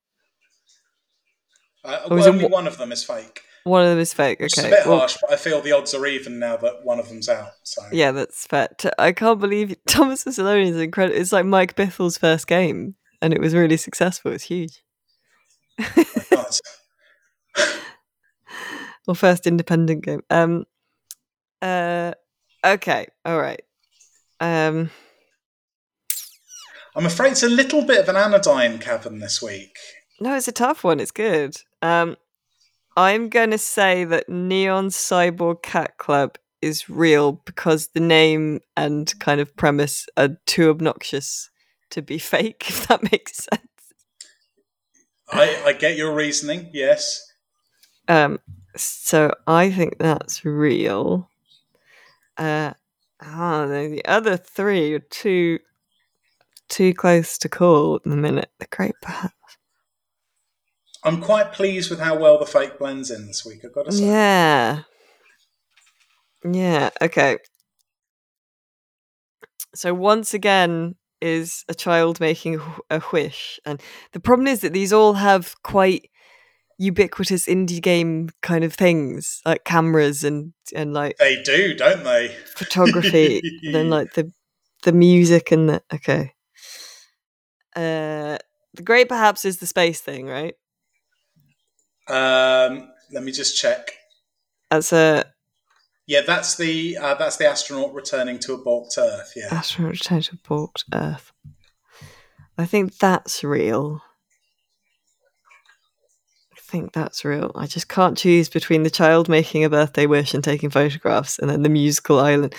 Uh, well, only one of them is fake. One of them is fake, okay. Which is a bit well, harsh, but I feel the odds are even now that one of them's out. So. Yeah, that's fair. I can't believe Thomas Was Alone is incredible. It's like Mike Bithel's first game, and it was really successful. It's huge. Or first independent game. Um. Uh. Okay. All right. Um. I'm afraid it's a little bit of an anodyne, Kevin, this week. No, it's a tough one. It's good. Um. I'm going to say that Neon Cyborg Cat Club is real because the name and kind of premise are too obnoxious to be fake, if that makes sense. I, I get your reasoning, yes. Um, so I think that's real. Uh, oh, the other three are too, too close to call at the minute. The Great Perhaps. I'm quite pleased with how well the fake blends in this week, I've got to say. Yeah. Yeah, okay. So once again is a child making a wish. And the problem is that these all have quite ubiquitous indie game kind of things, like cameras and, and like... They do, don't they? Photography. Then like the the music and the... Okay. Uh, the Great Perhaps is the space thing, right? Um, let me just check. That's a yeah. That's the uh, that's the astronaut returning to a balked Earth. Yeah, astronaut returning to a balked Earth. I think that's real. I think that's real. I just can't choose between the child making a birthday wish and taking photographs, and then the musical island.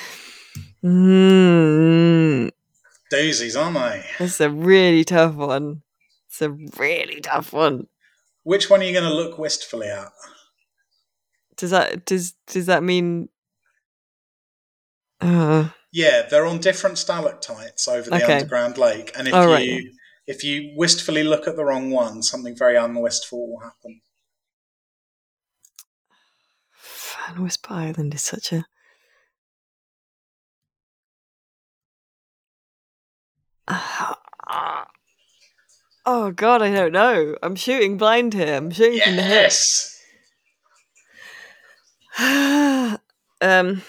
Mm. Daisies, aren't they? It's a really tough one. It's a really tough one. Which one are you going to look wistfully at? Does that does does that mean? Uh, yeah, they're on different stalactites over the okay. underground lake, and if oh, you right. if you wistfully look at the wrong one, something very unwistful will happen. Fern Whisper Island is such a. Uh, uh, oh God, I don't know. I'm shooting blind here. I'm shooting yes! from the hip. um.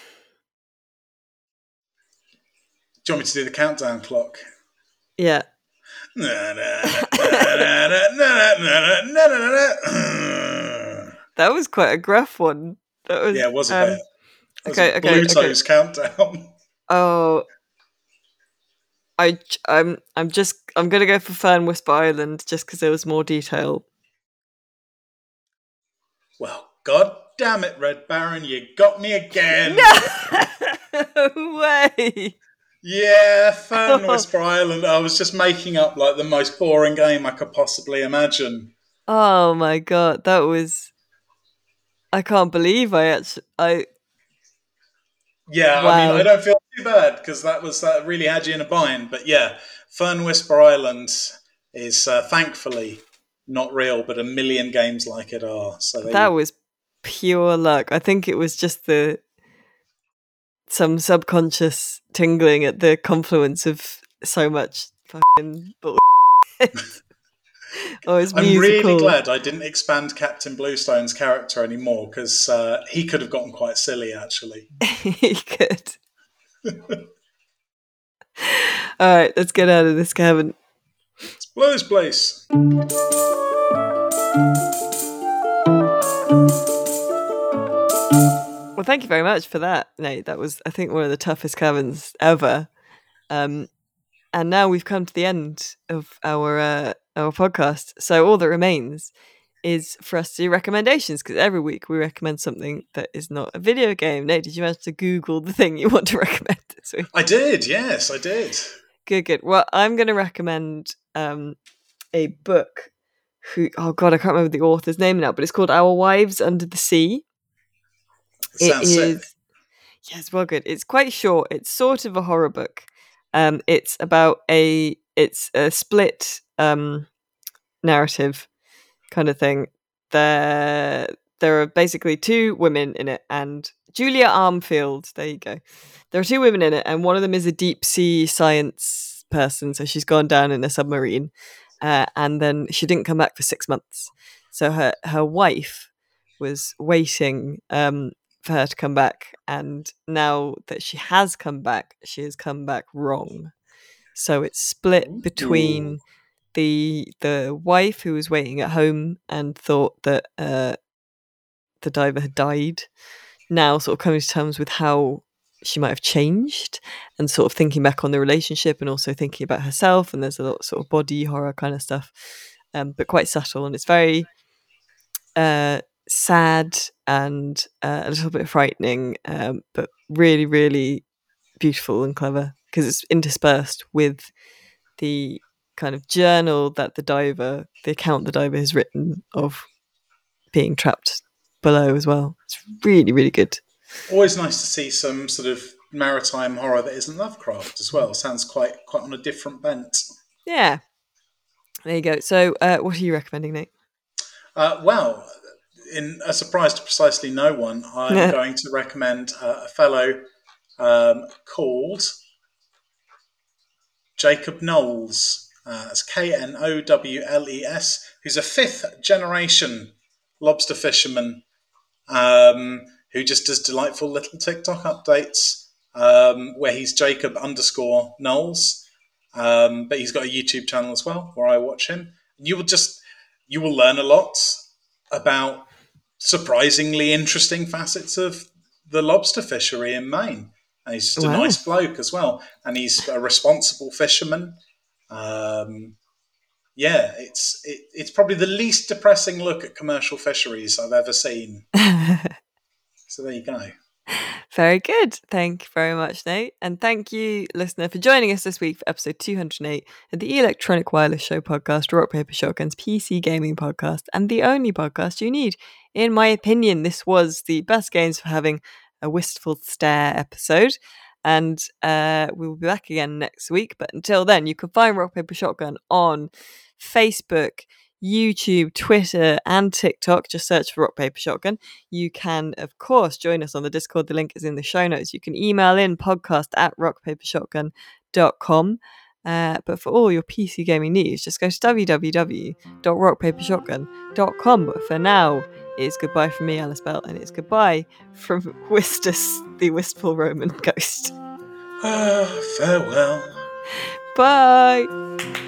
Do you want me to do the countdown clock? Yeah. That was quite a gruff one. That was, yeah, it was a um, bit. That okay, was okay, Bluto's okay. countdown. Oh. I, I'm, I'm just, I'm going to go for Fern Whisper Island just because there was more detail. Well, God damn it, Red Baron, you got me again. No way. Yeah, Fern Whisper Island. I was just making up like the most boring game I could possibly imagine. Oh my God, that was, I can't believe I actually, I. Yeah, wow. I mean, I don't feel too bad because that was that really had you in a bind. But yeah, Fern Whisper Island is uh, thankfully not real, but a million games like it are. So that you... was pure luck. I think it was just the some subconscious tingling at the confluence of so much fucking bullshit. Oh, it's I'm musical. really glad I didn't expand Captain Bluestone's character anymore because uh, he could have gotten quite silly, actually. He could. All right, let's get out of this cabin. Let's blow this place. Well, thank you very much for that, Nate. That was, I think, one of the toughest cabins ever. Um, and now we've come to the end of our uh, our podcast. So all that remains is for us to do recommendations, because every week we recommend something that is not a video game. Nate, did you manage to Google the thing you want to recommend this week? I did, yes, I did. Good, good. Well, I'm going to recommend um, a book. Who? Oh God, I can't remember the author's name now, but it's called Our Wives Under the Sea. It sounds is, sick. Yes, well, good. It's quite short. It's sort of a horror book. Um, it's about a. It's a split um, narrative kind of thing. There, there are basically two women in it, and Julia Armfield. There you go. There are two women in it, and one of them is a deep sea science person. So she's gone down in a submarine, uh, and then she didn't come back for six months. So her her wife was waiting um, for her to come back, and now that she has come back, she has come back wrong. So it's split between the the wife who was waiting at home and thought that uh, the diver had died, now sort of coming to terms with how she might have changed and sort of thinking back on the relationship and also thinking about herself. And there's a lot of sort of body horror kind of stuff, um, but quite subtle, and it's very uh, sad and uh, a little bit frightening, um, but really, really beautiful and clever, because it's interspersed with the kind of journal that the diver, the account the diver has written of being trapped below as well. It's really, really good. Always nice to see some sort of maritime horror that isn't Lovecraft as well. Sounds quite quite on a different bent. Yeah. There you go. So uh, what are you recommending, Nate? Uh, well, in a surprise to precisely no one, I'm going to recommend uh, a fellow um, called Jacob Knowles. Uh, it's K N O W L E S, who's a fifth generation lobster fisherman um, who just does delightful little TikTok updates um, where he's Jacob underscore Knowles. Um, but he's got a YouTube channel as well where I watch him. You will just, you will learn a lot about surprisingly interesting facets of the lobster fishery in Maine. And he's just wow. a nice bloke as well. And he's a responsible fisherman. Um, yeah, it's it, it's probably the least depressing look at commercial fisheries I've ever seen. So there you go. Very good. Thank you very much, Nate. And thank you, listener, for joining us this week for episode two hundred eight of the Electronic Wireless Show podcast, Rock Paper Shotgun's P C gaming podcast, and the only podcast you need. In my opinion, this was the best games for having a wistful stare episode. And uh, we will be back again next week. But until then, you can find Rock Paper Shotgun on Facebook, YouTube, Twitter, and TikTok. Just search for Rock Paper Shotgun. You can, of course, join us on the Discord. The link is in the show notes. You can email in podcast at rock paper shotgun dot com. Uh, but for all your P C gaming needs, just go to w w w dot rock paper shotgun dot com. But for now, it's goodbye from me, Alice Bell, and it's goodbye from Wistus, the wistful Roman ghost. Ah, farewell. Bye.